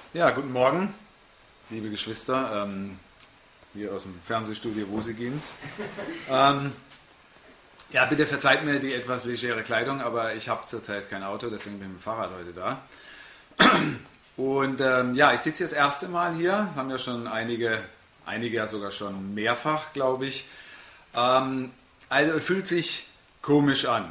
Ja, guten Morgen, liebe Geschwister, hier aus dem Fernsehstudio Wosigins. Ja, bitte verzeiht mir die etwas legere Kleidung, aber ich habe zurzeit kein Auto, deswegen bin ich mit dem Fahrrad heute da. Und ja, ich sitze hier das erste Mal hier, haben ja schon einige ja sogar schon mehrfach, glaube ich. Also es fühlt sich komisch an.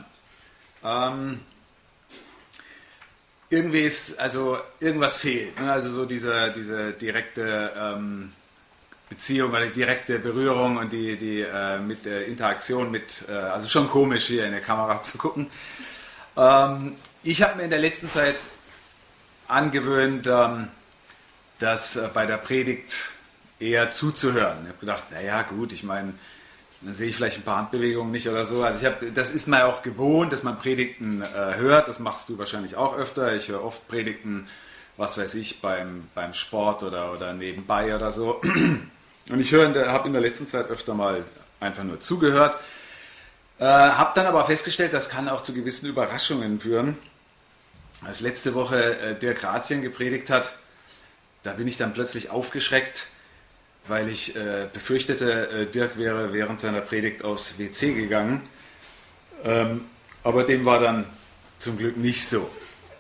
Irgendwie ist, also irgendwas fehlt, ne? Also so diese direkte Beziehung oder die direkte Berührung und die mit der Interaktion mit, also schon komisch hier in der Kamera zu gucken. Ich habe mir in der letzten Zeit angewöhnt, das bei der Predigt eher zuzuhören. Ich habe gedacht, naja gut, ich meine, dann sehe ich vielleicht ein paar Handbewegungen nicht oder so. Also das ist mir auch gewohnt, dass man Predigten hört. Das machst du wahrscheinlich auch öfter. Ich höre oft Predigten, was weiß ich, beim Sport oder nebenbei oder so. Und ich habe in der letzten Zeit öfter mal einfach nur zugehört. Habe dann aber festgestellt, das kann auch zu gewissen Überraschungen führen. Als letzte Woche Dirk Rathjen gepredigt hat, da bin ich dann plötzlich aufgeschreckt, weil ich befürchtete, Dirk wäre während seiner Predigt aufs WC gegangen. Aber dem war dann zum Glück nicht so.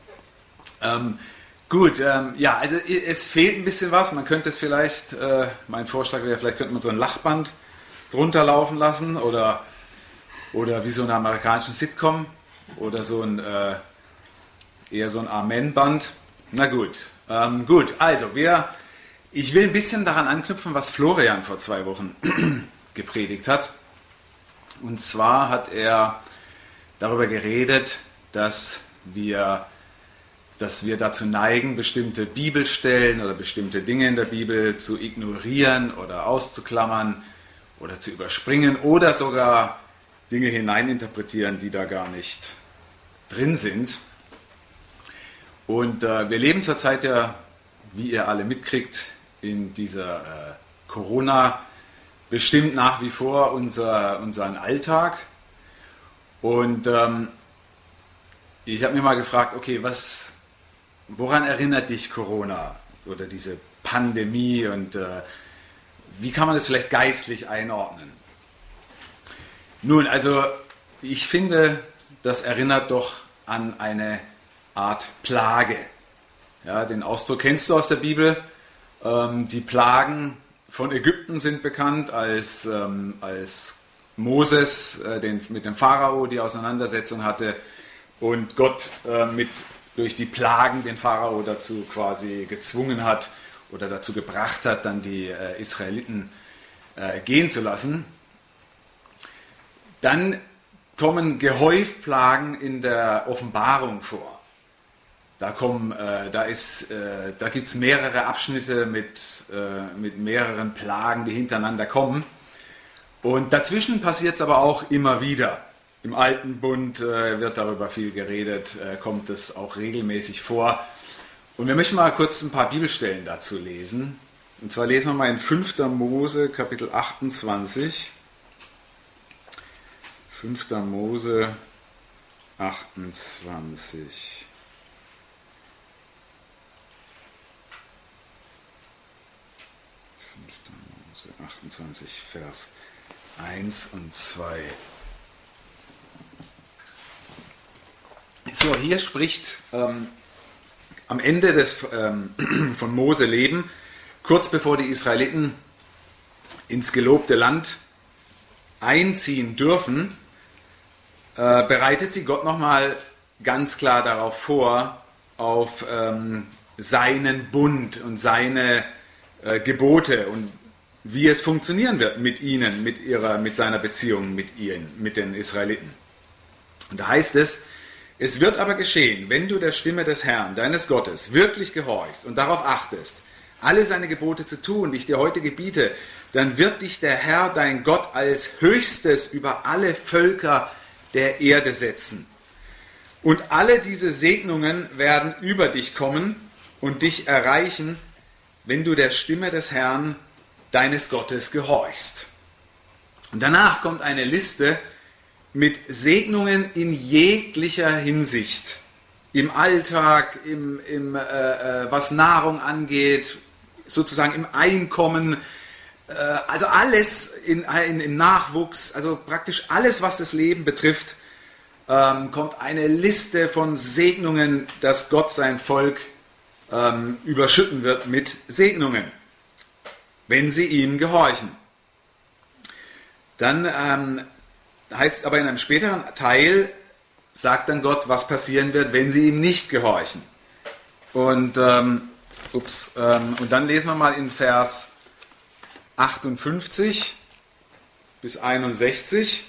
Gut, ja, also es fehlt ein bisschen was. Man könnte es vielleicht, mein Vorschlag wäre, vielleicht könnte man so ein Lachband drunter laufen lassen oder wie so eine amerikanische Sitcom oder so eher so ein Amen-Band. Na gut, gut, also ich will ein bisschen daran anknüpfen, was Florian vor 2 Wochen gepredigt hat. Und zwar hat er darüber geredet, dass wir dazu neigen, bestimmte Bibelstellen oder bestimmte Dinge in der Bibel zu ignorieren oder auszuklammern oder zu überspringen oder sogar Dinge hineininterpretieren, die da gar nicht drin sind. Und wir leben zurzeit ja, wie ihr alle mitkriegt, in dieser Corona bestimmt nach wie vor unseren Alltag. Und ich habe mir mal gefragt, okay, woran erinnert dich Corona oder diese Pandemie und wie kann man das vielleicht geistlich einordnen? Nun, also ich finde, das erinnert doch an eine Art Plage. Ja, den Ausdruck kennst du aus der Bibel. Die Plagen von Ägypten sind bekannt, als Moses mit dem Pharao die Auseinandersetzung hatte und Gott durch die Plagen den Pharao dazu quasi gezwungen hat oder dazu gebracht hat, dann die Israeliten gehen zu lassen. Dann kommen gehäuft Plagen in der Offenbarung vor. Da gibt es mehrere Abschnitte mit mehreren Plagen, die hintereinander kommen. Und dazwischen passiert es aber auch immer wieder. Im Alten Bund wird darüber viel geredet, kommt es auch regelmäßig vor. Und wir möchten mal kurz ein paar Bibelstellen dazu lesen. Und zwar lesen wir mal in 5. Mose, Kapitel 28. 5. Mose 28. 28, Vers 1 und 2. So, hier spricht am Ende von Mose Leben, kurz bevor die Israeliten ins gelobte Land einziehen dürfen, bereitet sie Gott nochmal ganz klar darauf vor, auf seinen Bund und seine Gebote und wie es funktionieren wird mit ihnen, mit seiner Beziehung mit ihnen, mit den Israeliten. Und da heißt es, es wird aber geschehen, wenn du der Stimme des Herrn, deines Gottes, wirklich gehorchst und darauf achtest, alle seine Gebote zu tun, die ich dir heute gebiete, dann wird dich der Herr, dein Gott, als Höchstes über alle Völker der Erde setzen. Und alle diese Segnungen werden über dich kommen und dich erreichen, wenn du der Stimme des Herrn, deines Gottes, gehorchst. Und danach kommt eine Liste mit Segnungen in jeglicher Hinsicht. im Alltag, was Nahrung angeht, sozusagen im Einkommen, also alles im Nachwuchs, also praktisch alles, was das Leben betrifft, kommt eine Liste von Segnungen, dass Gott sein Volk überschütten wird mit Segnungen, wenn sie ihm gehorchen. Dann heißt es aber in einem späteren Teil, sagt dann Gott, was passieren wird, wenn sie ihm nicht gehorchen. Und dann lesen wir mal in Vers 58 bis 61.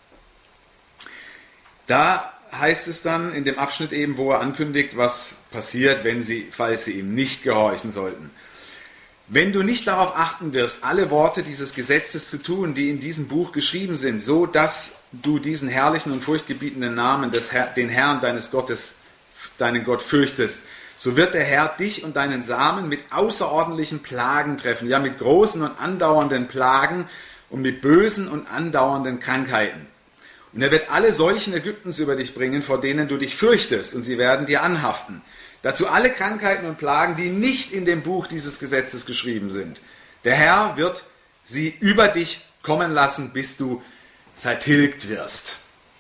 Da heißt es dann in dem Abschnitt eben, wo er ankündigt, was passiert, falls sie ihm nicht gehorchen sollten. Wenn du nicht darauf achten wirst, alle Worte dieses Gesetzes zu tun, die in diesem Buch geschrieben sind, so dass du diesen herrlichen und furchtgebietenden Namen, den Herrn deines Gottes, deinen Gott fürchtest, so wird der Herr dich und deinen Samen mit außerordentlichen Plagen treffen, ja mit großen und andauernden Plagen und mit bösen und andauernden Krankheiten. Und er wird alle Seuchen Ägyptens über dich bringen, vor denen du dich fürchtest, und sie werden dir anhaften. Dazu alle Krankheiten und Plagen, die nicht in dem Buch dieses Gesetzes geschrieben sind. Der Herr wird sie über dich kommen lassen, bis du vertilgt wirst.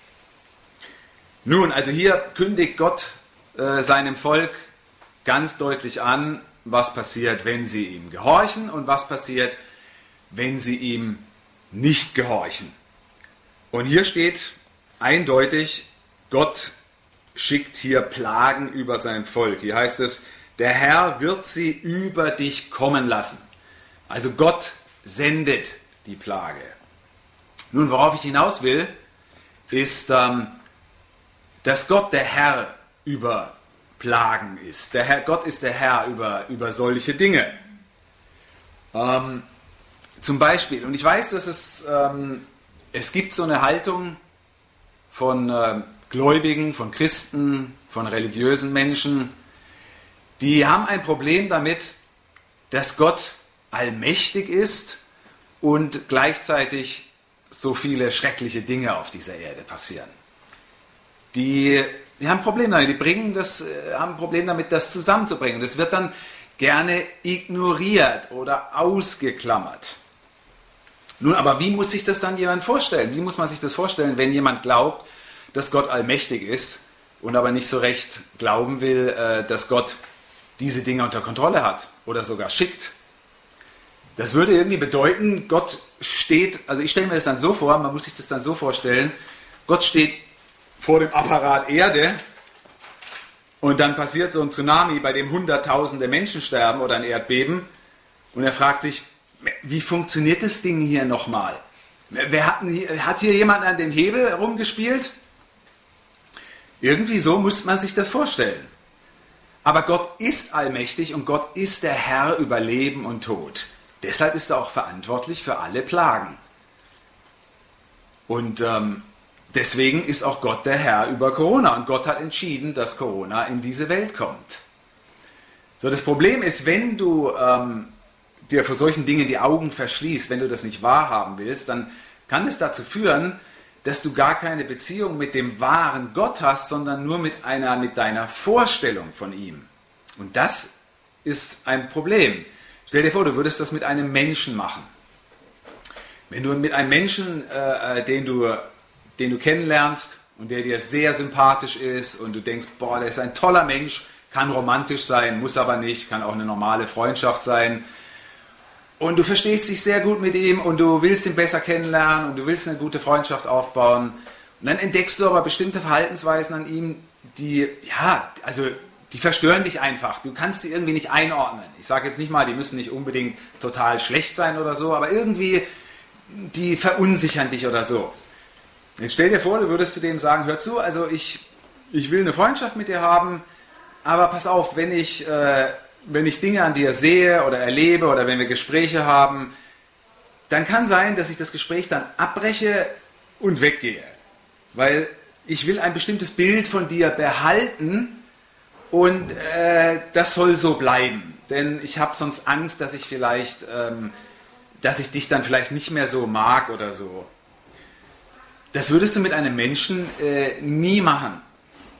Nun, also hier kündigt Gott seinem Volk ganz deutlich an, was passiert, wenn sie ihm gehorchen und was passiert, wenn sie ihm nicht gehorchen. Und hier steht eindeutig, Gott schickt hier Plagen über sein Volk. Hier heißt es, der Herr wird sie über dich kommen lassen. Also Gott sendet die Plage. Nun, worauf ich hinaus will, ist, dass Gott der Herr über Plagen ist. Gott ist der Herr über solche Dinge. Zum Beispiel, und ich weiß, dass es gibt so eine Haltung von Gläubigen, von Christen, von religiösen Menschen, die haben ein Problem damit, dass Gott allmächtig ist und gleichzeitig so viele schreckliche Dinge auf dieser Erde passieren. Die haben ein Problem damit, haben ein Problem damit, das zusammenzubringen. Das wird dann gerne ignoriert oder ausgeklammert. Nun, aber wie muss sich das dann jemand vorstellen? Wie muss man sich das vorstellen, wenn jemand glaubt, dass Gott allmächtig ist und aber nicht so recht glauben will, dass Gott diese Dinge unter Kontrolle hat oder sogar schickt? Das würde irgendwie bedeuten, Gott steht, also ich stelle mir das dann so vor, man muss sich das dann so vorstellen, Gott steht vor dem Apparat Erde und dann passiert so ein Tsunami, bei dem Hunderttausende Menschen sterben oder ein Erdbeben und er fragt sich, wie funktioniert das Ding hier nochmal? Hat hier jemand an dem Hebel rumgespielt? Irgendwie so muss man sich das vorstellen. Aber Gott ist allmächtig und Gott ist der Herr über Leben und Tod. Deshalb ist er auch verantwortlich für alle Plagen. Und deswegen ist auch Gott der Herr über Corona. Und Gott hat entschieden, dass Corona in diese Welt kommt. So, das Problem ist, wenn du dir vor solchen Dingen die Augen verschließt, wenn du das nicht wahrhaben willst, dann kann es dazu führen, dass du gar keine Beziehung mit dem wahren Gott hast, sondern nur mit deiner Vorstellung von ihm. Und das ist ein Problem. Stell dir vor, du würdest das mit einem Menschen machen. Wenn du mit einem Menschen, den du kennenlernst und der dir sehr sympathisch ist und du denkst, boah, der ist ein toller Mensch, kann romantisch sein, muss aber nicht, kann auch eine normale Freundschaft sein. Und du verstehst dich sehr gut mit ihm und du willst ihn besser kennenlernen und du willst eine gute Freundschaft aufbauen. Und dann entdeckst du aber bestimmte Verhaltensweisen an ihm, die verstören dich einfach. Du kannst sie irgendwie nicht einordnen. Ich sage jetzt nicht mal, die müssen nicht unbedingt total schlecht sein oder so, aber irgendwie, die verunsichern dich oder so. Jetzt stell dir vor, du würdest zu dem sagen, hör zu, also ich will eine Freundschaft mit dir haben, aber pass auf, wenn ich Dinge an dir sehe oder erlebe oder wenn wir Gespräche haben, dann kann sein, dass ich das Gespräch dann abbreche und weggehe. Weil ich will ein bestimmtes Bild von dir behalten und das soll so bleiben. Denn ich habe sonst Angst, dass ich dich dann vielleicht nicht mehr so mag oder so. Das würdest du mit einem Menschen nie machen.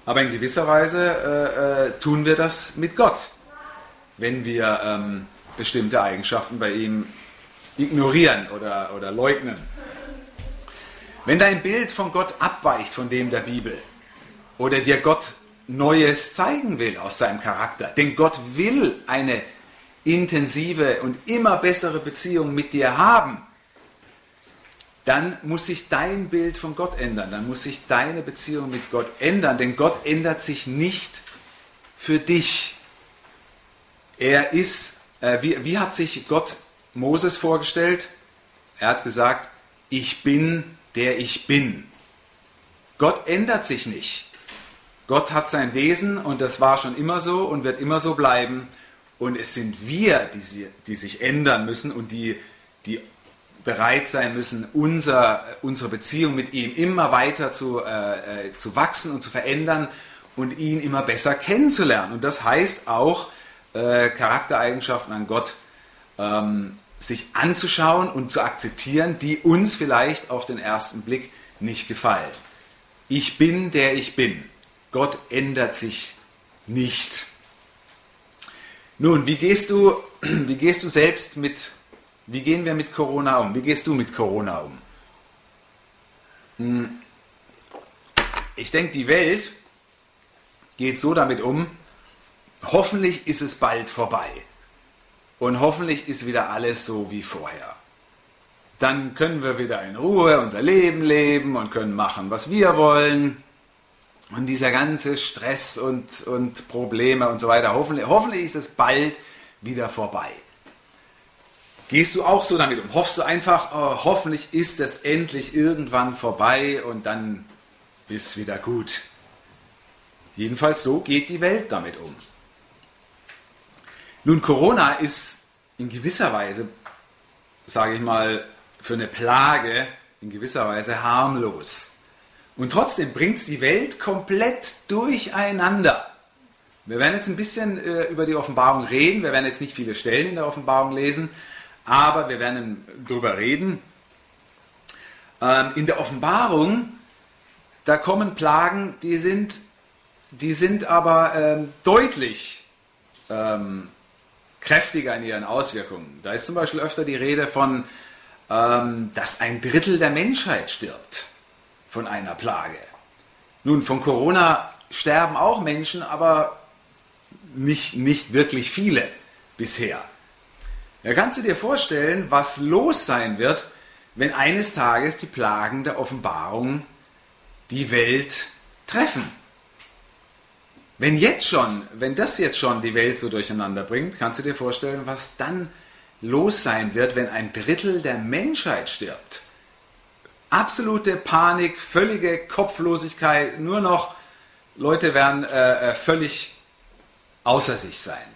aber in gewisser Weise tun wir das mit Gott, wenn wir bestimmte Eigenschaften bei ihm ignorieren oder leugnen. Wenn dein Bild von Gott abweicht von dem der Bibel oder dir Gott Neues zeigen will aus seinem Charakter, denn Gott will eine intensive und immer bessere Beziehung mit dir haben, dann muss sich dein Bild von Gott ändern, dann muss sich deine Beziehung mit Gott ändern, denn Gott ändert sich nicht für dich. Er ist, wie hat sich Gott Moses vorgestellt? Er hat gesagt, ich bin, der ich bin. Gott ändert sich nicht. Gott hat sein Wesen und das war schon immer so und wird immer so bleiben. Und es sind wir, die sich ändern müssen und die bereit sein müssen, unsere Beziehung mit ihm immer weiter zu wachsen und zu verändern und ihn immer besser kennenzulernen. Und das heißt auch, Charaktereigenschaften an Gott sich anzuschauen und zu akzeptieren, die uns vielleicht auf den ersten Blick nicht gefallen. Ich bin, der ich bin. Gott ändert sich nicht. Nun, wie gehst du selbst wie gehen wir mit Corona um? Wie gehst du mit Corona um? Ich denke, die Welt geht so damit um, hoffentlich ist es bald vorbei. Und hoffentlich ist wieder alles so wie vorher. Dann können wir wieder in Ruhe unser Leben leben und können machen, was wir wollen. Und dieser ganze Stress und Probleme und so weiter, hoffentlich ist es bald wieder vorbei. Gehst du auch so damit um? Hoffst du einfach, oh, hoffentlich ist es endlich irgendwann vorbei und dann ist wieder gut. Jedenfalls so geht die Welt damit um. Nun, Corona ist in gewisser Weise, sage ich mal, für eine Plage in gewisser Weise harmlos. Und trotzdem bringt es die Welt komplett durcheinander. Wir werden jetzt ein bisschen über die Offenbarung reden. Wir werden jetzt nicht viele Stellen in der Offenbarung lesen, aber wir werden darüber reden. In der Offenbarung, da kommen Plagen, die sind aber deutlich kräftiger in ihren Auswirkungen. Da ist zum Beispiel öfter die Rede von, dass 1/3 der Menschheit stirbt von einer Plage. Nun, von Corona sterben auch Menschen, aber nicht wirklich viele bisher. Ja, kannst du dir vorstellen, was los sein wird, wenn eines Tages die Plagen der Offenbarung die Welt treffen? Wenn das jetzt schon die Welt so durcheinander bringt, kannst du dir vorstellen, was dann los sein wird, wenn 1/3 der Menschheit stirbt. Absolute Panik, völlige Kopflosigkeit, nur noch Leute werden völlig außer sich sein.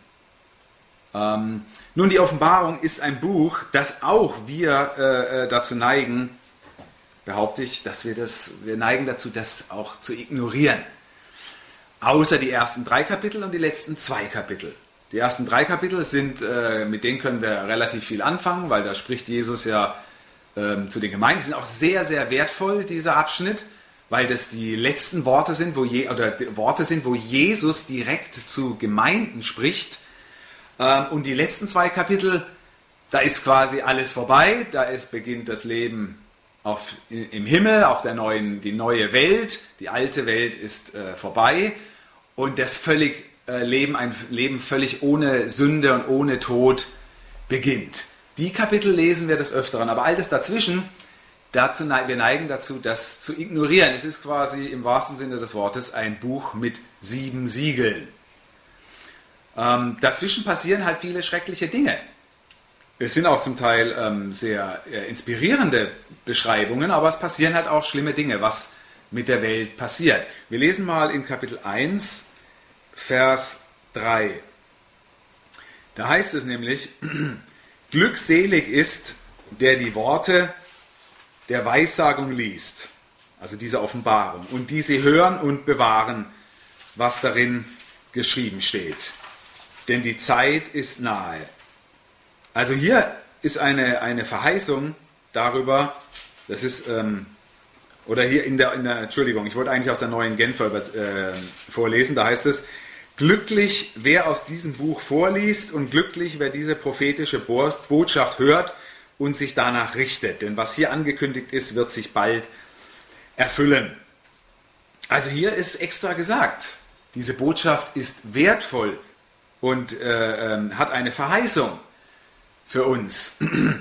Nun, die Offenbarung ist ein Buch, das auch wir dazu neigen, behaupte ich, wir neigen dazu, das auch zu ignorieren. Außer die ersten 3 Kapitel und die letzten 2 Kapitel. Die ersten 3 Kapitel mit denen können wir relativ viel anfangen, weil da spricht Jesus ja zu den Gemeinden. Die sind auch sehr, sehr wertvoll, dieser Abschnitt, weil das die letzten Worte sind, wo Jesus direkt zu Gemeinden spricht. Und die letzten 2 Kapitel, da ist quasi alles vorbei, beginnt das Leben im Himmel, die neue Welt, die alte Welt ist vorbei und ein Leben völlig ohne Sünde und ohne Tod beginnt. Die Kapitel lesen wir des Öfteren, aber all das dazwischen, wir neigen dazu, das zu ignorieren. Es ist quasi im wahrsten Sinne des Wortes ein Buch mit 7 Siegeln. Dazwischen passieren halt viele schreckliche Dinge. Es sind auch zum Teil sehr inspirierende Beschreibungen, aber es passieren halt auch schlimme Dinge, was mit der Welt passiert. Wir lesen mal in Kapitel 1, Vers 3. Da heißt es nämlich, glückselig ist, der die Worte der Weissagung liest, also diese Offenbarung, und die sie hören und bewahren, was darin geschrieben steht. Denn die Zeit ist nahe. Also hier ist eine Verheißung darüber, das ist oder hier Entschuldigung, ich wollte eigentlich aus der neuen Genfer vorlesen, da heißt es, glücklich, wer aus diesem Buch vorliest und glücklich, wer diese prophetische Botschaft hört und sich danach richtet. Denn was hier angekündigt ist, wird sich bald erfüllen. Also hier ist extra gesagt, diese Botschaft ist wertvoll und hat eine Verheißung für uns.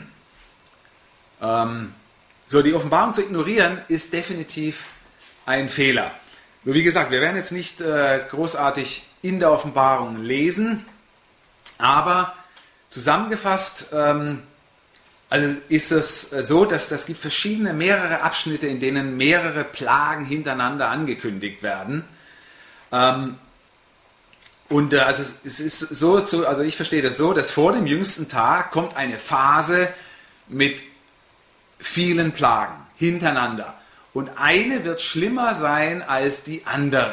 So, die Offenbarung zu ignorieren, ist definitiv ein Fehler. Nur wie gesagt, wir werden jetzt nicht großartig in der Offenbarung lesen, aber zusammengefasst also ist es so, dass es gibt mehrere Abschnitte, in denen mehrere Plagen hintereinander angekündigt werden. Also es ist so, also ich verstehe das so, dass vor dem jüngsten Tag kommt eine Phase mit vielen Plagen hintereinander. Und eine wird schlimmer sein als die andere.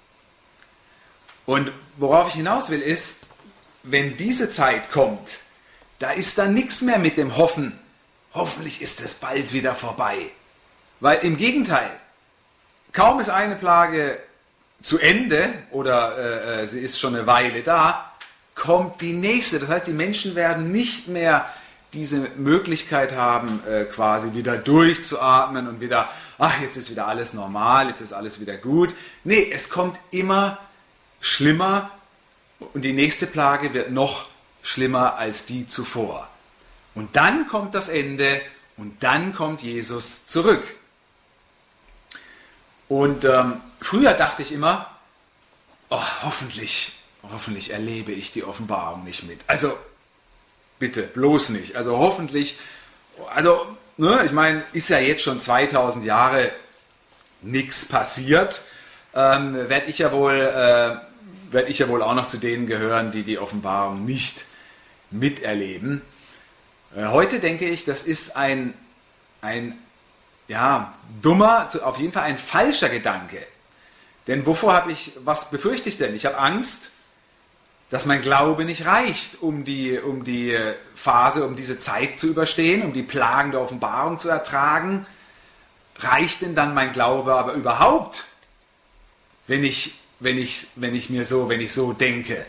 Und worauf ich hinaus will ist, wenn diese Zeit kommt, da ist dann nichts mehr mit dem Hoffen, hoffentlich ist es bald wieder vorbei. Weil im Gegenteil, kaum ist eine Plage zu Ende oder sie ist schon eine Weile da, kommt die nächste. Das heißt, die Menschen werden nicht mehr diese Möglichkeit haben, quasi wieder durchzuatmen und wieder, ach, jetzt ist wieder alles normal, jetzt ist alles wieder gut. Nee, es kommt immer schlimmer und die nächste Plage wird noch schlimmer als die zuvor. Und dann kommt das Ende und dann kommt Jesus zurück. Und früher dachte ich immer, oh, hoffentlich erlebe ich die Offenbarung nicht mit. Also bitte, bloß nicht. Also hoffentlich, also ne, ich meine, ist ja jetzt schon 2000 Jahre nichts passiert, werde ich ja wohl auch noch zu denen gehören, die die Offenbarung nicht miterleben. Heute denke ich, das ist ein dummer, auf jeden Fall ein falscher Gedanke. Denn was befürchte ich denn? Ich habe Angst, dass mein Glaube nicht reicht, um die Phase, um diese Zeit zu überstehen, um die Plagen der Offenbarung zu ertragen. Reicht denn dann mein Glaube aber überhaupt, wenn ich so denke?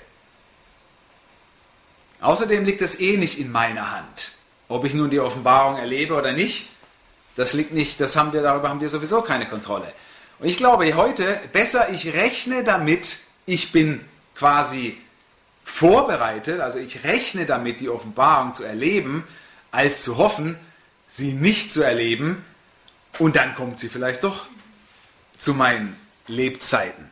Außerdem liegt es nicht in meiner Hand, ob ich nun die Offenbarung erlebe oder nicht. Darüber haben wir sowieso keine Kontrolle. Und ich glaube heute, besser ich rechne damit, ich bin quasi vorbereitet, also ich rechne damit, die Offenbarung zu erleben, als zu hoffen, sie nicht zu erleben und dann kommt sie vielleicht doch zu meinen Lebzeiten.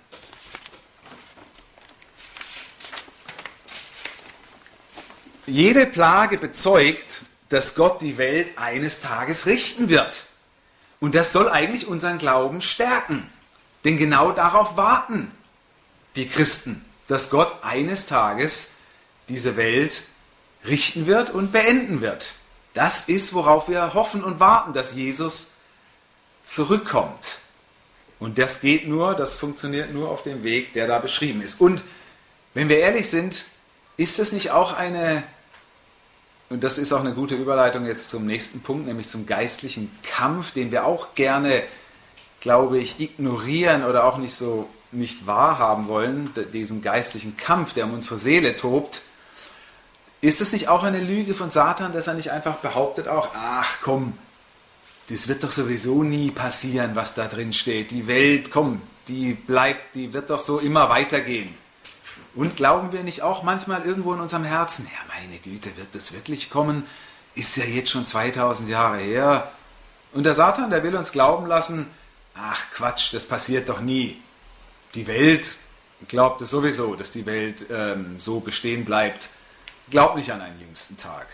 Jede Plage bezeugt, dass Gott die Welt eines Tages richten wird. Und das soll eigentlich unseren Glauben stärken. Denn genau darauf warten die Christen, dass Gott eines Tages diese Welt richten wird und beenden wird. Das ist, worauf wir hoffen und warten, dass Jesus zurückkommt. Und das funktioniert nur auf dem Weg, der da beschrieben ist. Und wenn wir ehrlich sind, ist das nicht auch und das ist auch eine gute Überleitung jetzt zum nächsten Punkt, nämlich zum geistlichen Kampf, den wir auch gerne, glaube ich, ignorieren oder auch nicht wahrhaben wollen, diesen geistlichen Kampf, der um unsere Seele tobt. Ist es nicht auch eine Lüge von Satan, dass er nicht einfach behauptet auch, ach komm, das wird doch sowieso nie passieren, was da drin steht. Die Welt, komm, die wird doch so immer weitergehen. Und glauben wir nicht auch manchmal irgendwo in unserem Herzen, ja meine Güte, wird das wirklich kommen? Ist ja jetzt schon 2000 Jahre her. Und der Satan, der will uns glauben lassen, ach Quatsch, das passiert doch nie. Die Welt glaubt es sowieso, dass die Welt so bestehen bleibt. Glaubt nicht an einen jüngsten Tag.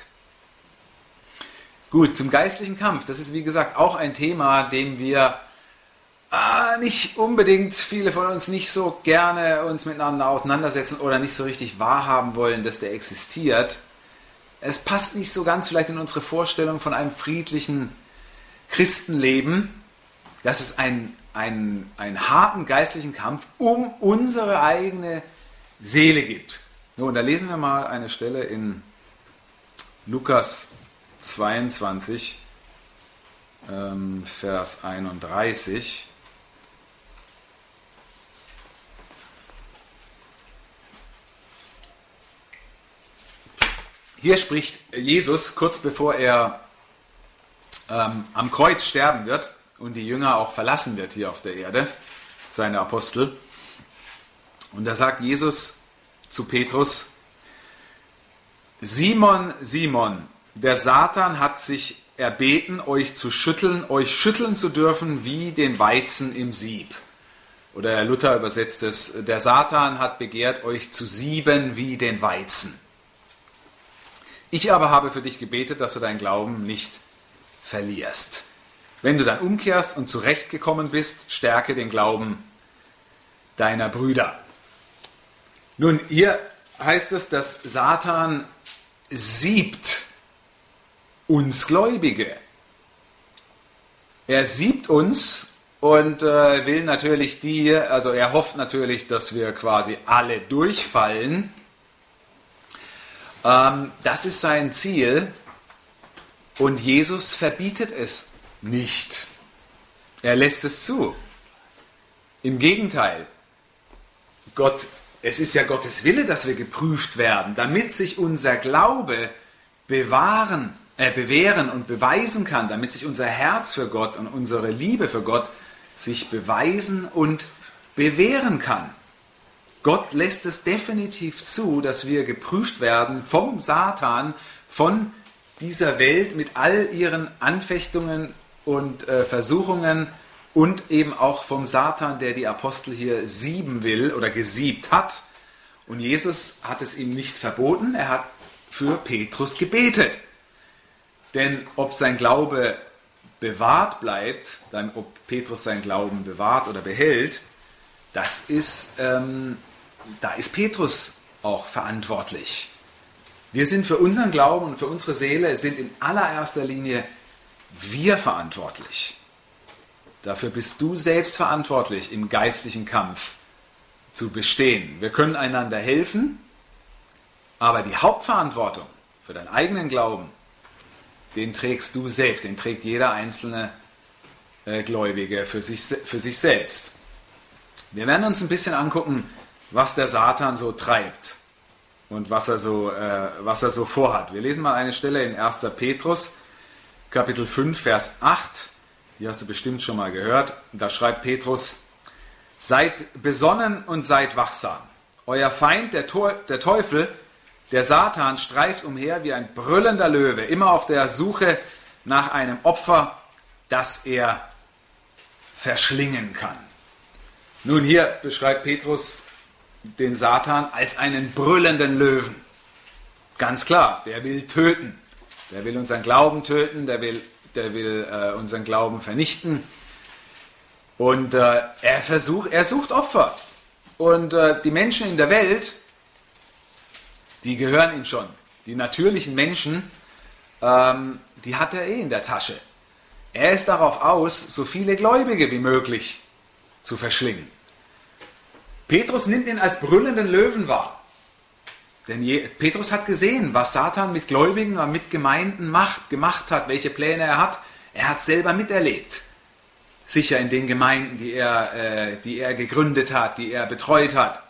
Gut, zum geistlichen Kampf. Das ist wie gesagt auch ein Thema, dem wir nicht unbedingt, viele von uns nicht so gerne uns miteinander auseinandersetzen oder nicht so richtig wahrhaben wollen, dass der existiert. Es passt nicht so ganz vielleicht in unsere Vorstellung von einem friedlichen Christenleben, dass es einen harten geistlichen Kampf um unsere eigene Seele gibt. So, und da lesen wir mal eine Stelle in Lukas 22. Vers 31. Hier spricht Jesus, kurz bevor er am Kreuz sterben wird und die Jünger auch verlassen wird hier auf der Erde, seine Apostel. Und da sagt Jesus zu Petrus: Simon, Simon, der Satan hat sich erbeten, euch schütteln zu dürfen wie den Weizen im Sieb. Oder Herr Luther übersetzt es: Der Satan hat begehrt, euch zu sieben wie den Weizen. Ich aber habe für dich gebetet, dass du deinen Glauben nicht verlierst. Wenn du dann umkehrst und zurechtgekommen bist, stärke den Glauben deiner Brüder. Nun, hier heißt es, dass Satan siebt uns Gläubige. Er siebt uns und will natürlich er hofft natürlich, dass wir quasi alle durchfallen. Das ist sein Ziel und Jesus verbietet es nicht. Er lässt es zu. Im Gegenteil, es ist ja Gottes Wille, dass wir geprüft werden, damit sich unser Glaube bewähren und beweisen kann, damit sich unser Herz für Gott und unsere Liebe für Gott sich beweisen und bewähren kann. Gott lässt es definitiv zu, dass wir geprüft werden vom Satan, von dieser Welt mit all ihren Anfechtungen und Versuchungen und eben auch vom Satan, der die Apostel hier sieben will oder gesiebt hat. Und Jesus hat es ihm nicht verboten, er hat für Petrus gebetet. Denn ob sein Glaube bewahrt bleibt, ob Petrus seinen Glauben bewahrt oder behält, da ist Petrus auch verantwortlich. Wir sind für unseren Glauben und für unsere Seele, sind in allererster Linie wir verantwortlich. Dafür bist du selbst verantwortlich, im geistlichen Kampf zu bestehen. Wir können einander helfen, aber die Hauptverantwortung für deinen eigenen Glauben, den trägst du selbst, den trägt jeder einzelne Gläubige für sich selbst. Wir werden uns ein bisschen angucken, was der Satan so treibt und was er so vorhat. Wir lesen mal eine Stelle in 1. Petrus, Kapitel 5, Vers 8. Die hast du bestimmt schon mal gehört. Da schreibt Petrus: Seid besonnen und seid wachsam. Euer Feind, der Teufel, der Satan, streift umher wie ein brüllender Löwe, immer auf der Suche nach einem Opfer, das er verschlingen kann. Nun, hier beschreibt Petrus den Satan als einen brüllenden Löwen. Ganz klar, der will töten. Der will unseren Glauben töten, der will unseren Glauben vernichten. Und er sucht Opfer. Und die Menschen in der Welt, die gehören ihm schon. Die natürlichen Menschen, die hat er in der Tasche. Er ist darauf aus, so viele Gläubige wie möglich zu verschlingen. Petrus nimmt ihn als brüllenden Löwen wahr. Denn Petrus hat gesehen, was Satan mit Gläubigen und mit Gemeinden gemacht hat, welche Pläne er hat. Er hat es selber miterlebt. Sicher in den Gemeinden, die er gegründet hat, die er betreut hat.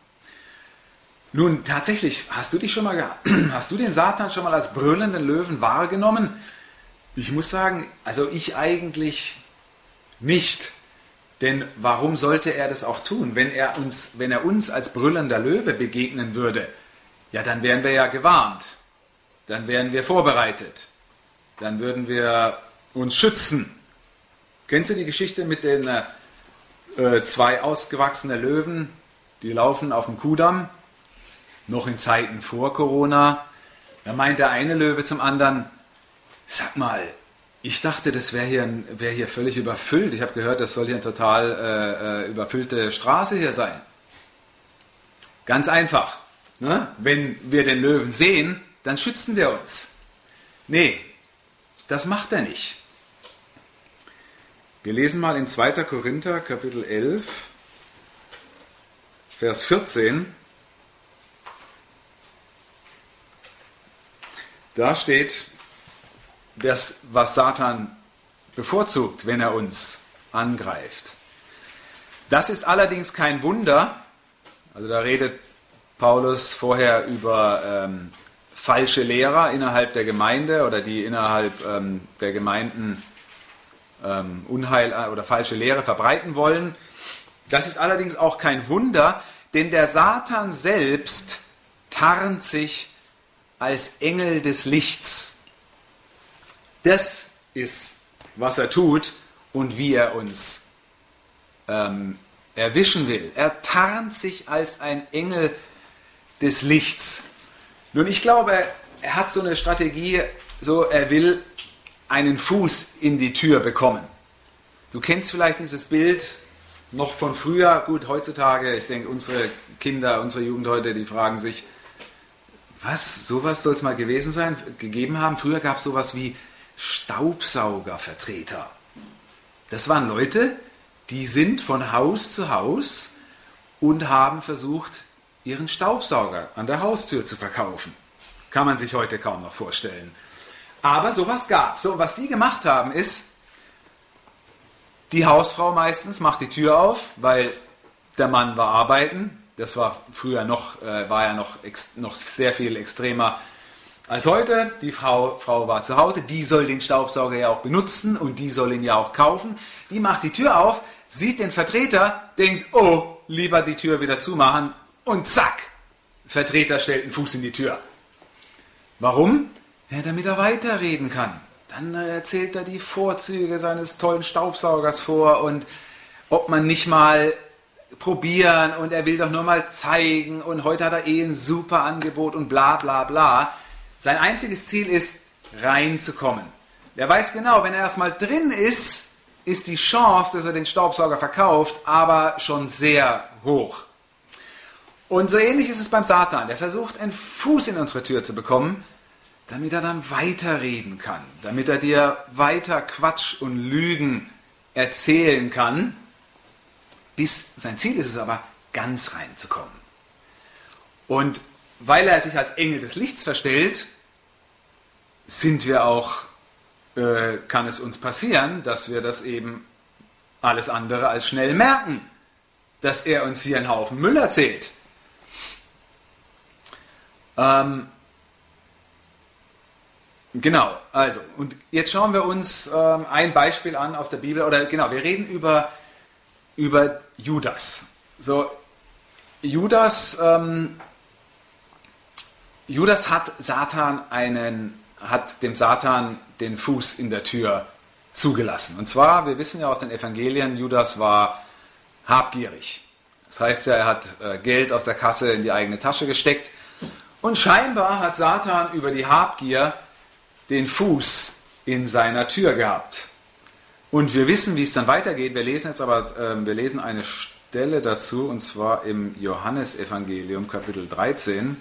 Nun, tatsächlich, hast du den Satan schon mal als brüllenden Löwen wahrgenommen? Ich muss sagen, also ich eigentlich nicht. Denn warum sollte er das auch tun? Wenn er uns als brüllender Löwe begegnen würde, ja, dann wären wir ja gewarnt. Dann wären wir vorbereitet. Dann würden wir uns schützen. Kennst du die Geschichte mit den zwei ausgewachsenen Löwen, die laufen auf dem Kuhdamm, noch in Zeiten vor Corona? Da meint der eine Löwe zum anderen: Sag mal, ich dachte, das wäre hier völlig überfüllt. Ich habe gehört, das soll hier eine total überfüllte Straße hier sein. Ganz einfach. Ne? Wenn wir den Löwen sehen, dann schützen wir uns. Nee, das macht er nicht. Wir lesen mal in 2. Korinther, Kapitel 11, Vers 14. Da steht, das, was Satan bevorzugt, wenn er uns angreift. Das ist allerdings kein Wunder. Also da redet Paulus vorher über falsche Lehrer innerhalb der Gemeinde oder die innerhalb der Gemeinden Unheil oder falsche Lehre verbreiten wollen. Das ist allerdings auch kein Wunder, denn der Satan selbst tarnt sich als Engel des Lichts. Das ist, was er tut und wie er uns erwischen will. Er tarnt sich als ein Engel des Lichts. Nun, ich glaube, er hat so eine Strategie, so er will einen Fuß in die Tür bekommen. Du kennst vielleicht dieses Bild noch von früher. Gut, heutzutage, ich denke, unsere Kinder, unsere Jugend heute, die fragen sich, was, sowas soll es mal gegeben haben? Früher gab es sowas wie Staubsaugervertreter. Das waren Leute, die sind von Haus zu Haus und haben versucht, ihren Staubsauger an der Haustür zu verkaufen. Kann man sich heute kaum noch vorstellen. Aber sowas gab es. So, was die gemacht haben ist, die Hausfrau meistens macht die Tür auf, weil der Mann war arbeiten. Das war früher noch, war ja noch sehr viel extremer als heute. Die Frau war zu Hause, die soll den Staubsauger ja auch benutzen und die soll ihn ja auch kaufen. Die macht die Tür auf, sieht den Vertreter, denkt, oh, lieber die Tür wieder zumachen und zack, Vertreter stellt einen Fuß in die Tür. Warum? Ja, damit er weiterreden kann. Dann erzählt er die Vorzüge seines tollen Staubsaugers vor und ob man nicht mal probieren und er will doch nur mal zeigen und heute hat er ein super Angebot und bla bla bla. Sein einziges Ziel ist, reinzukommen. Der weiß genau, wenn er erstmal drin ist, ist die Chance, dass er den Staubsauger verkauft, aber schon sehr hoch. Und so ähnlich ist es beim Satan. Der versucht, einen Fuß in unsere Tür zu bekommen, damit er dann weiterreden kann, damit er dir weiter Quatsch und Lügen erzählen kann, bis sein Ziel ist es aber, ganz reinzukommen. Und weil er sich als Engel des Lichts verstellt, kann es uns passieren, dass wir das eben alles andere als schnell merken, dass er uns hier einen Haufen Müll erzählt. Genau, also, und jetzt schauen wir uns ein Beispiel an aus der Bibel, oder genau, wir reden über Judas. So, Judas hat dem Satan den Fuß in der Tür zugelassen. Und zwar, wir wissen ja aus den Evangelien, Judas war habgierig. Das heißt ja, er hat Geld aus der Kasse in die eigene Tasche gesteckt. Und scheinbar hat Satan über die Habgier den Fuß in seiner Tür gehabt. Und wir wissen, wie es dann weitergeht. Wir lesen eine Stelle dazu, und zwar im Johannesevangelium, Kapitel 13,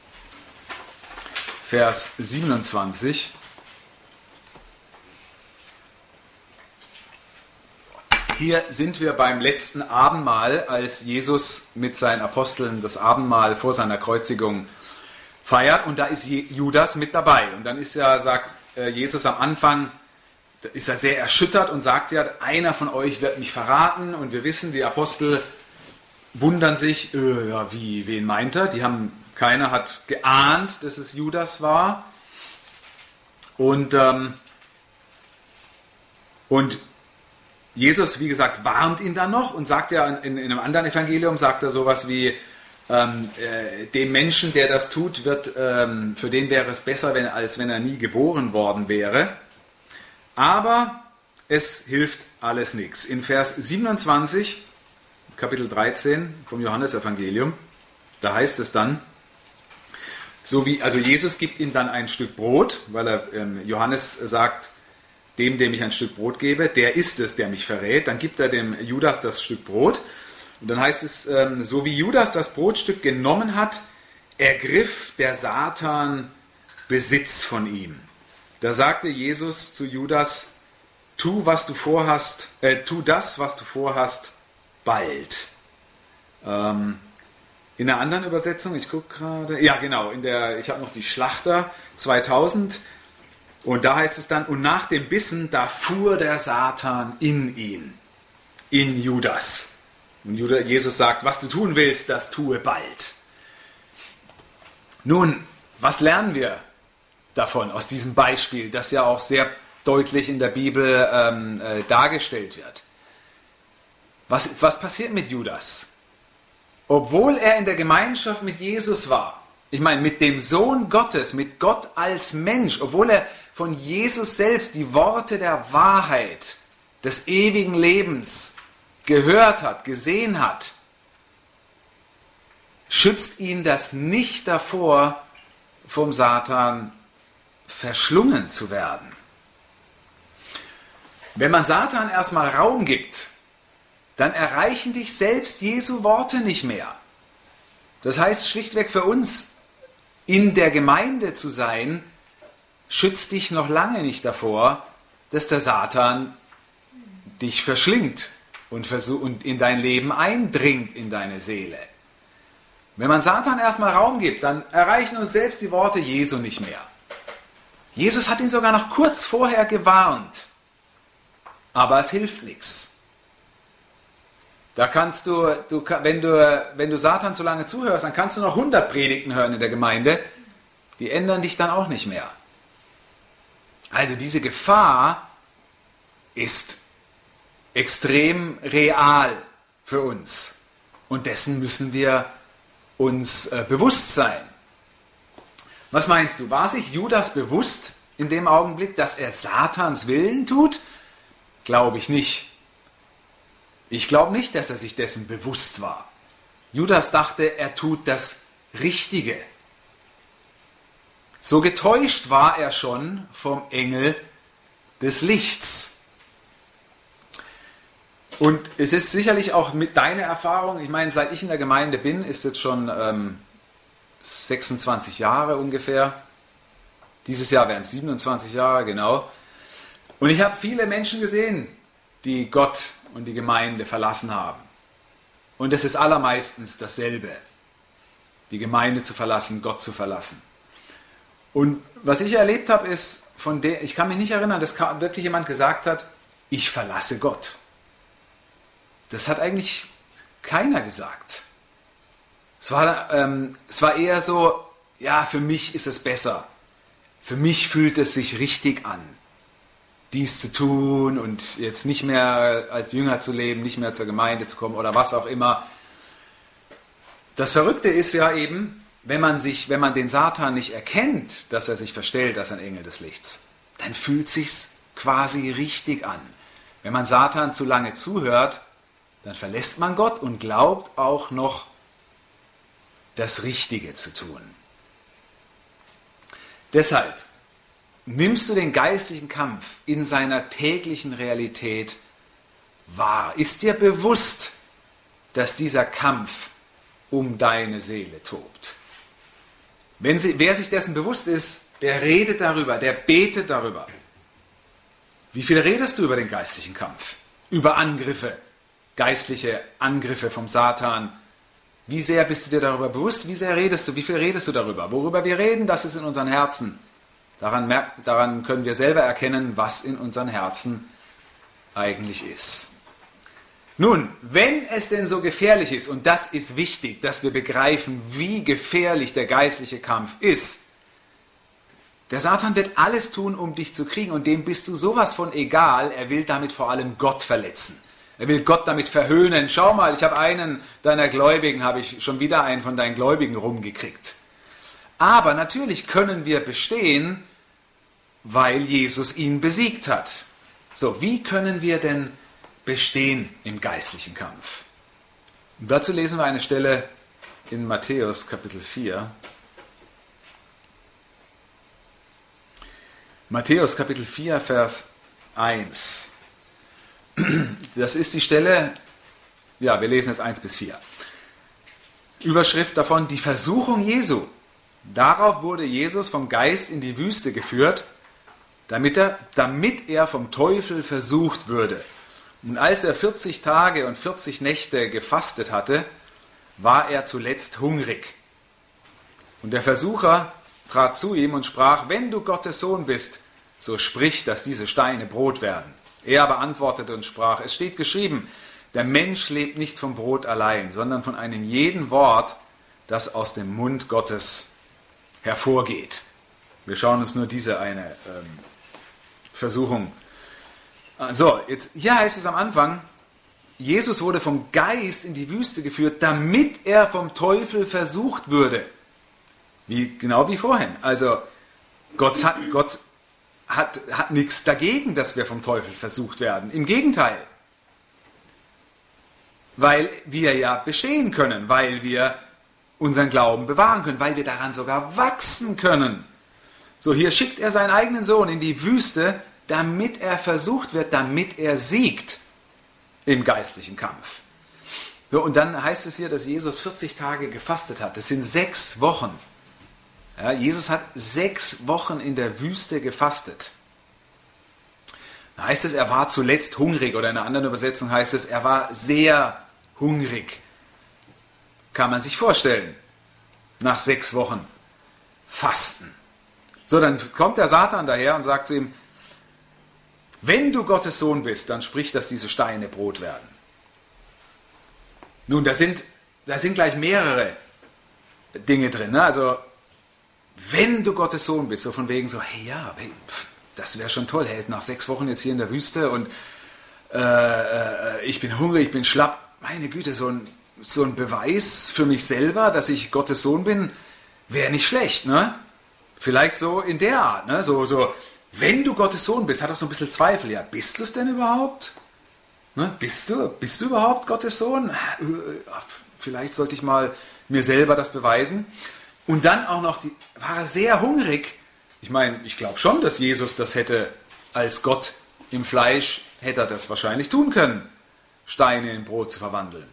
Vers 27. Hier sind wir beim letzten Abendmahl, als Jesus mit seinen Aposteln das Abendmahl vor seiner Kreuzigung feiert, und da ist Judas mit dabei. Und dann sagt Jesus am Anfang, da ist er sehr erschüttert und sagt ja, einer von euch wird mich verraten. Und wir wissen, die Apostel wundern sich, wen meint er? Keiner hat geahnt, dass es Judas war. Und Jesus, wie gesagt, warnt ihn dann noch und sagt ja in einem anderen Evangelium, sagt er sowas wie, dem Menschen, der das tut, für den wäre es besser, als wenn er nie geboren worden wäre. Aber es hilft alles nichts. In Vers 27, Kapitel 13 vom Johannesevangelium, da heißt es dann, also Jesus gibt ihm dann ein Stück Brot, weil Johannes sagt, dem ich ein Stück Brot gebe, der ist es, der mich verrät. Dann gibt er dem Judas das Stück Brot. Und dann heißt es, so wie Judas das Brotstück genommen hat, ergriff der Satan Besitz von ihm. Da sagte Jesus zu Judas, tu das, was du vorhast, bald. In einer anderen Übersetzung, ich gucke gerade, ja genau, ich habe noch die Schlachter 2000, Und da heißt es dann, und nach dem Bissen, da fuhr der Satan in ihn, in Judas. Und Jesus sagt, was du tun willst, das tue bald. Nun, was lernen wir davon, aus diesem Beispiel, das ja auch sehr deutlich in der Bibel dargestellt wird? Was passiert mit Judas? Obwohl er in der Gemeinschaft mit Jesus war, ich meine mit dem Sohn Gottes, mit Gott als Mensch, obwohl er von Jesus selbst die Worte der Wahrheit, des ewigen Lebens gehört hat, gesehen hat, schützt ihn das nicht davor, vom Satan verschlungen zu werden. Wenn man Satan erstmal Raum gibt, dann erreichen dich selbst Jesu Worte nicht mehr. Das heißt schlichtweg für uns, in der Gemeinde zu sein, schützt dich noch lange nicht davor, dass der Satan dich verschlingt und in dein Leben eindringt, in deine Seele. Wenn man Satan erstmal Raum gibt, dann erreichen uns selbst die Worte Jesu nicht mehr. Jesus hat ihn sogar noch kurz vorher gewarnt, aber es hilft nichts. Da kannst wenn du Satan zu lange zuhörst, dann kannst du noch 100 Predigten hören in der Gemeinde, die ändern dich dann auch nicht mehr. Also diese Gefahr ist extrem real für uns und dessen müssen wir uns bewusst sein. Was meinst du, war sich Judas bewusst in dem Augenblick, dass er Satans Willen tut? Glaube ich nicht. Ich glaube nicht, dass er sich dessen bewusst war. Judas dachte, er tut das Richtige. So getäuscht war er schon vom Engel des Lichts. Und es ist sicherlich auch mit deiner Erfahrung, ich meine, seit ich in der Gemeinde bin, ist jetzt schon 26 Jahre ungefähr. Dieses Jahr wären es 27 Jahre, genau. Und ich habe viele Menschen gesehen, die Gott und die Gemeinde verlassen haben. Und es ist allermeistens dasselbe. Die Gemeinde zu verlassen, Gott zu verlassen. Und was ich erlebt habe, ist, ich kann mich nicht erinnern, dass wirklich jemand gesagt hat, ich verlasse Gott. Das hat eigentlich keiner gesagt. Es war eher so, ja, für mich ist es besser. Für mich fühlt es sich richtig an, dies zu tun und jetzt nicht mehr als Jünger zu leben, nicht mehr zur Gemeinde zu kommen oder was auch immer. Das Verrückte ist ja eben, wenn man den Satan nicht erkennt, dass er sich verstellt als ein Engel des Lichts, dann fühlt sich's quasi richtig an. Wenn man Satan zu lange zuhört, dann verlässt man Gott und glaubt auch noch, das Richtige zu tun. Deshalb nimmst du den geistlichen Kampf in seiner täglichen Realität wahr. Ist dir bewusst, dass dieser Kampf um deine Seele tobt? Wer sich dessen bewusst ist, der redet darüber, der betet darüber. Wie viel redest du über den geistlichen Kampf? Über Angriffe, geistliche Angriffe vom Satan. Wie sehr bist du dir darüber bewusst? Wie viel redest du darüber? Worüber wir reden, das ist in unseren Herzen. Daran können wir selber erkennen, was in unseren Herzen eigentlich ist. Nun, wenn es denn so gefährlich ist, und das ist wichtig, dass wir begreifen, wie gefährlich der geistliche Kampf ist, der Satan wird alles tun, um dich zu kriegen, und dem bist du sowas von egal, er will damit vor allem Gott verletzen. Er will Gott damit verhöhnen. Schau mal, ich habe schon wieder einen von deinen Gläubigen rumgekriegt. Aber natürlich können wir bestehen, weil Jesus ihn besiegt hat. So, wie können wir denn bestehen im geistlichen Kampf? Und dazu lesen wir eine Stelle in Matthäus Kapitel 4. Matthäus Kapitel 4, Vers 1. Das ist die Stelle, ja, wir lesen jetzt 1 bis 4. Überschrift davon, die Versuchung Jesu. Darauf wurde Jesus vom Geist in die Wüste geführt, damit er vom Teufel versucht würde. Und als er 40 Tage und 40 Nächte gefastet hatte, war er zuletzt hungrig. Und der Versucher trat zu ihm und sprach, wenn du Gottes Sohn bist, so sprich, dass diese Steine Brot werden. Er aber antwortete und sprach, es steht geschrieben, der Mensch lebt nicht vom Brot allein, sondern von einem jeden Wort, das aus dem Mund Gottes hervorgeht. Wir schauen uns nur diese eine Versuchung. So, jetzt hier heißt es am Anfang, Jesus wurde vom Geist in die Wüste geführt, damit er vom Teufel versucht würde. Genau wie vorhin. Also Gott hat nichts dagegen, dass wir vom Teufel versucht werden. Im Gegenteil. Weil wir ja bestehen können, weil wir unseren Glauben bewahren können, weil wir daran sogar wachsen können. So, hier schickt er seinen eigenen Sohn in die Wüste, damit er versucht wird, damit er siegt im geistlichen Kampf. So, und dann heißt es hier, dass Jesus 40 Tage gefastet hat. Das sind 6 Wochen. Ja, Jesus hat 6 Wochen in der Wüste gefastet. Da heißt es, er war zuletzt hungrig, oder in einer anderen Übersetzung heißt es, er war sehr hungrig. Kann man sich vorstellen, nach 6 Wochen Fasten. So, dann kommt der Satan daher und sagt zu ihm, wenn du Gottes Sohn bist, dann sprich, dass diese Steine Brot werden. Nun, da sind gleich mehrere Dinge drin. Ne? Also, wenn du Gottes Sohn bist, so von wegen so, hey, ja, hey, das wäre schon toll, hey, nach 6 Wochen jetzt hier in der Wüste und ich bin hungrig, ich bin schlapp. Meine Güte, so ein Beweis für mich selber, dass ich Gottes Sohn bin, wäre nicht schlecht, ne? Vielleicht so in der Art, ne? So, wenn du Gottes Sohn bist, hat auch so ein bisschen Zweifel. Ja, bist du es denn überhaupt? Ne? Bist du überhaupt Gottes Sohn? Vielleicht sollte ich mal mir selber das beweisen. Und dann auch noch, war er sehr hungrig. Ich meine, ich glaube schon, dass Jesus das hätte, als Gott im Fleisch, hätte er das wahrscheinlich tun können, Steine in Brot zu verwandeln.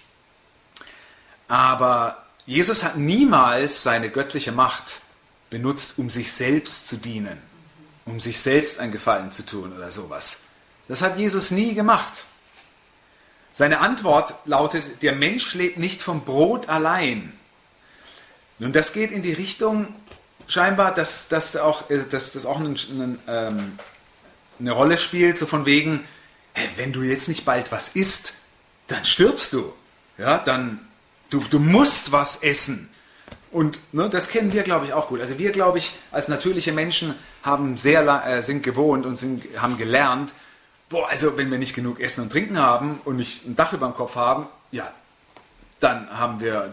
Aber Jesus hat niemals seine göttliche Macht benutzt, um sich selbst zu dienen, um sich selbst einen Gefallen zu tun oder sowas. Das hat Jesus nie gemacht. Seine Antwort lautet, der Mensch lebt nicht vom Brot allein. Nun, das geht in die Richtung, scheinbar, dass das auch eine Rolle spielt, so von wegen, hey, wenn du jetzt nicht bald was isst, dann stirbst du. Ja, dann, du musst was essen. Und ne, das kennen wir, glaube ich, auch gut. Also wir, glaube ich, als natürliche Menschen sind gewohnt und haben gelernt, also wenn wir nicht genug Essen und Trinken haben und nicht ein Dach über dem Kopf haben, ja, dann haben wir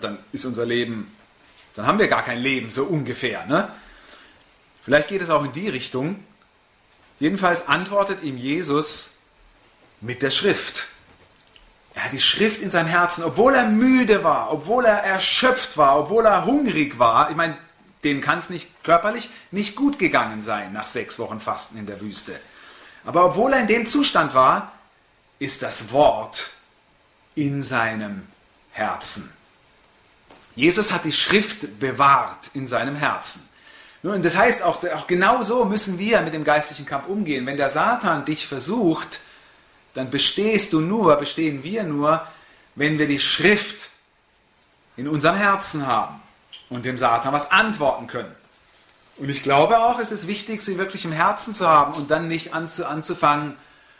gar kein Leben, so ungefähr. Ne? Vielleicht geht es auch in die Richtung. Jedenfalls antwortet ihm Jesus mit der Schrift. Er hat die Schrift in seinem Herzen, obwohl er müde war, obwohl er erschöpft war, obwohl er hungrig war. Ich meine, dem kann es nicht körperlich nicht gut gegangen sein nach 6 Wochen Fasten in der Wüste. Aber obwohl er in dem Zustand war, ist das Wort in seinem Herzen. Jesus hat die Schrift bewahrt in seinem Herzen. Und das heißt, auch genau so müssen wir mit dem geistlichen Kampf umgehen. Wenn der Satan dich versucht, dann bestehen wir nur, wenn wir die Schrift in unserem Herzen haben und dem Satan was antworten können. Und ich glaube auch, es ist wichtig, sie wirklich im Herzen zu haben und dann nicht anzufangen,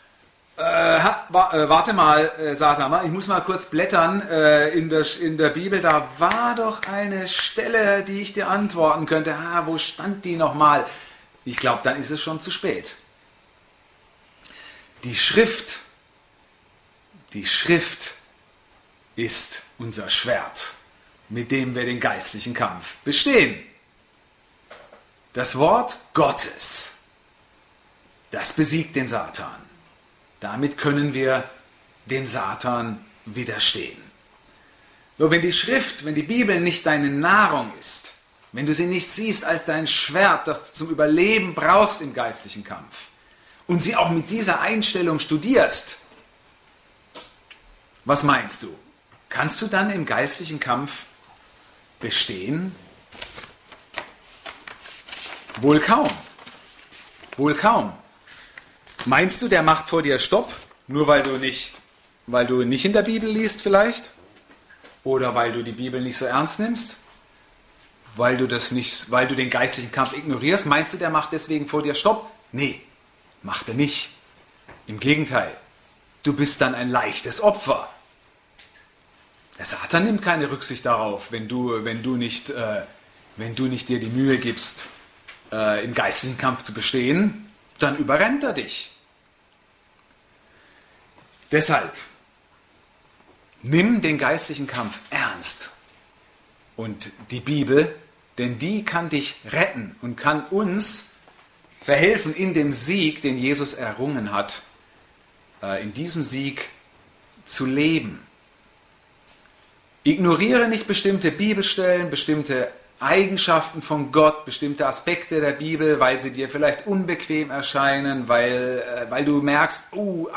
warte mal, Satan, ich muss mal kurz blättern in der Bibel, da war doch eine Stelle, die ich dir antworten könnte. Wo stand die nochmal? Ich glaube, dann ist es schon zu spät. Die Schrift ist unser Schwert, mit dem wir den geistlichen Kampf bestehen. Das Wort Gottes, das besiegt den Satan. Damit können wir dem Satan widerstehen. Nur wenn die Bibel nicht deine Nahrung ist, wenn du sie nicht siehst als dein Schwert, das du zum Überleben brauchst im geistlichen Kampf, und sie auch mit dieser Einstellung studierst, was meinst du? Kannst du dann im geistlichen Kampf bestehen? Wohl kaum. Wohl kaum. Meinst du, der macht vor dir Stopp, nur weil du nicht in der Bibel liest vielleicht? Oder weil du die Bibel nicht so ernst nimmst? Weil du den geistlichen Kampf ignorierst? Meinst du, der macht deswegen vor dir Stopp? Nee, macht er nicht. Im Gegenteil, du bist dann ein leichtes Opfer. Der Satan nimmt keine Rücksicht darauf, wenn du nicht dir die Mühe gibst, im geistlichen Kampf zu bestehen, dann überrennt er dich. Deshalb, nimm den geistlichen Kampf ernst und die Bibel, denn die kann dich retten und kann uns verhelfen in dem Sieg, den Jesus errungen hat, in diesem Sieg zu leben. Ignoriere nicht bestimmte Bibelstellen, bestimmte Eigenschaften von Gott, bestimmte Aspekte der Bibel, weil sie dir vielleicht unbequem erscheinen, weil du merkst,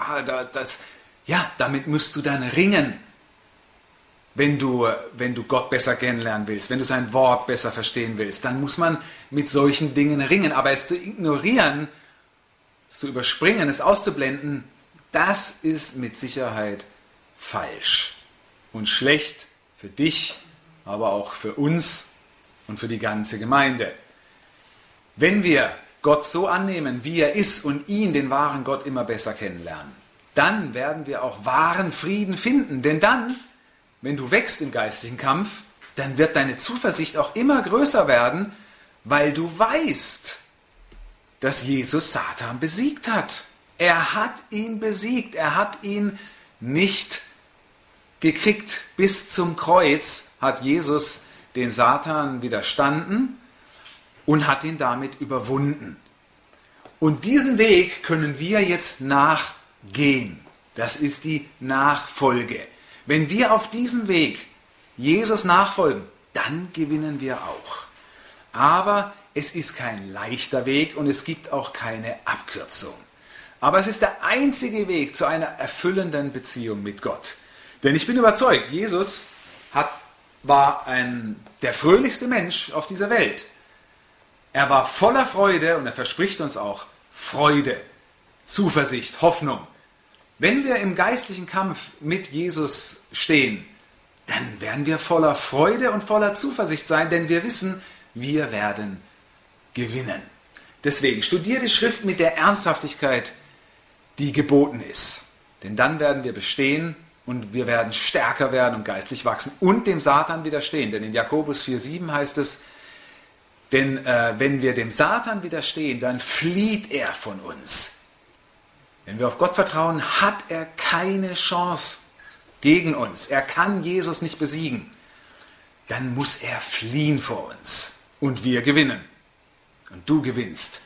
damit musst du dann ringen, wenn du Gott besser kennenlernen willst, wenn du sein Wort besser verstehen willst, dann muss man mit solchen Dingen ringen. Aber es zu ignorieren, es zu überspringen, es auszublenden, das ist mit Sicherheit falsch und schlecht für dich, aber auch für uns und für die ganze Gemeinde. Wenn wir Gott so annehmen, wie er ist und ihn, den wahren Gott, immer besser kennenlernen, dann werden wir auch wahren Frieden finden. Denn dann, wenn du wächst im geistlichen Kampf, dann wird deine Zuversicht auch immer größer werden, weil du weißt, dass Jesus Satan besiegt hat. Er hat ihn besiegt. Er hat ihn nicht gekriegt. Bis zum Kreuz hat Jesus den Satan widerstanden und hat ihn damit überwunden. Und diesen Weg können wir jetzt nachgehen. Das ist die Nachfolge. Wenn wir auf diesem Weg Jesus nachfolgen, dann gewinnen wir auch. Aber es ist kein leichter Weg und es gibt auch keine Abkürzung. Aber es ist der einzige Weg zu einer erfüllenden Beziehung mit Gott. Denn ich bin überzeugt, Jesus war der fröhlichste Mensch auf dieser Welt. Er war voller Freude und er verspricht uns auch Freude, Zuversicht, Hoffnung. Wenn wir im geistlichen Kampf mit Jesus stehen, dann werden wir voller Freude und voller Zuversicht sein, denn wir wissen, wir werden gewinnen. Deswegen studiere die Schrift mit der Ernsthaftigkeit, die geboten ist. Denn dann werden wir bestehen und wir werden stärker werden und geistlich wachsen und dem Satan widerstehen. Denn in Jakobus 4,7 heißt es, denn wenn wir dem Satan widerstehen, dann flieht er von uns. Wenn wir auf Gott vertrauen, hat er keine Chance gegen uns. Er kann Jesus nicht besiegen. Dann muss er fliehen vor uns. Und wir gewinnen. Und du gewinnst.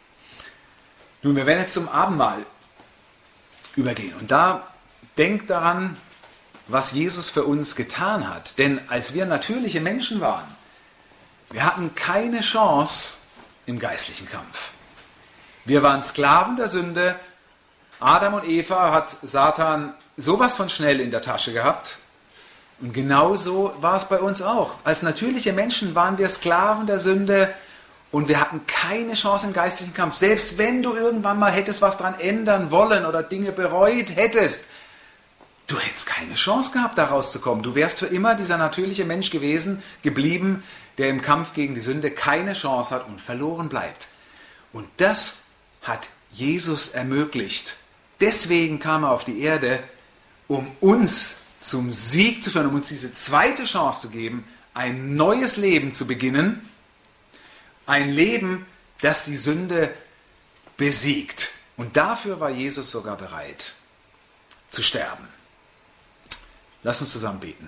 Nun, wir werden jetzt zum Abendmahl übergehen. Und da denk daran, was Jesus für uns getan hat. Denn als wir natürliche Menschen waren, wir hatten keine Chance im geistlichen Kampf. Wir waren Sklaven der Sünde. Adam und Eva hat Satan sowas von schnell in der Tasche gehabt. Und genauso war es bei uns auch. Als natürliche Menschen waren wir Sklaven der Sünde und wir hatten keine Chance im geistlichen Kampf. Selbst wenn du irgendwann mal hättest was dran ändern wollen oder Dinge bereut hättest, du hättest keine Chance gehabt, da rauszukommen. Du wärst für immer dieser natürliche Mensch geblieben, der im Kampf gegen die Sünde keine Chance hat und verloren bleibt. Und das hat Jesus ermöglicht. Deswegen kam er auf die Erde, um uns zum Sieg zu führen, um uns diese zweite Chance zu geben, ein neues Leben zu beginnen. Ein Leben, das die Sünde besiegt. Und dafür war Jesus sogar bereit zu sterben. Lass uns zusammen beten.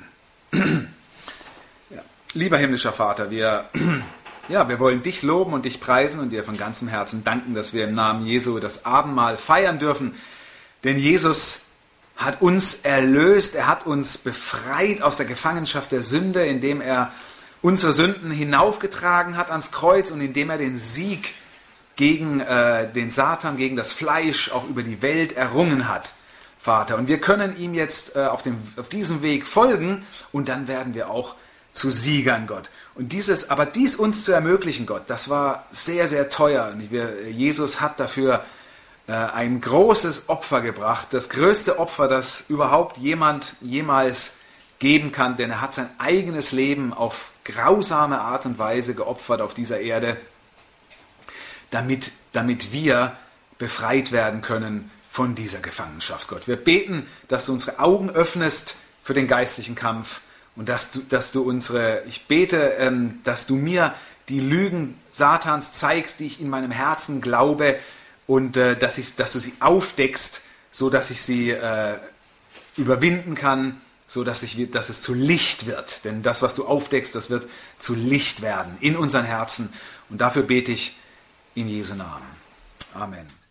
Ja. Lieber himmlischer Vater, wir wollen dich loben und dich preisen und dir von ganzem Herzen danken, dass wir im Namen Jesu das Abendmahl feiern dürfen. Denn Jesus hat uns erlöst, er hat uns befreit aus der Gefangenschaft der Sünde, indem er unsere Sünden hinaufgetragen hat ans Kreuz und indem er den Sieg gegen den Satan, gegen das Fleisch auch über die Welt errungen hat, Vater. Und wir können ihm jetzt auf diesem Weg folgen und dann werden wir auch zu Siegern, Gott. Und dies uns zu ermöglichen, Gott, das war sehr, sehr teuer. Und Jesus hat dafür ein großes Opfer gebracht, das größte Opfer, das überhaupt jemand jemals geben kann, denn er hat sein eigenes Leben auf grausame Art und Weise geopfert auf dieser Erde, damit wir befreit werden können von dieser Gefangenschaft, Gott. Wir beten, dass du unsere Augen öffnest für den geistlichen Kampf und dass du ich bete, dass du mir die Lügen Satans zeigst, die ich in meinem Herzen glaube und dass du sie aufdeckst, so dass ich sie überwinden kann, so dass es zu Licht wird. Denn das, was du aufdeckst, das wird zu Licht werden in unseren Herzen. Und dafür bete ich in Jesu Namen. Amen.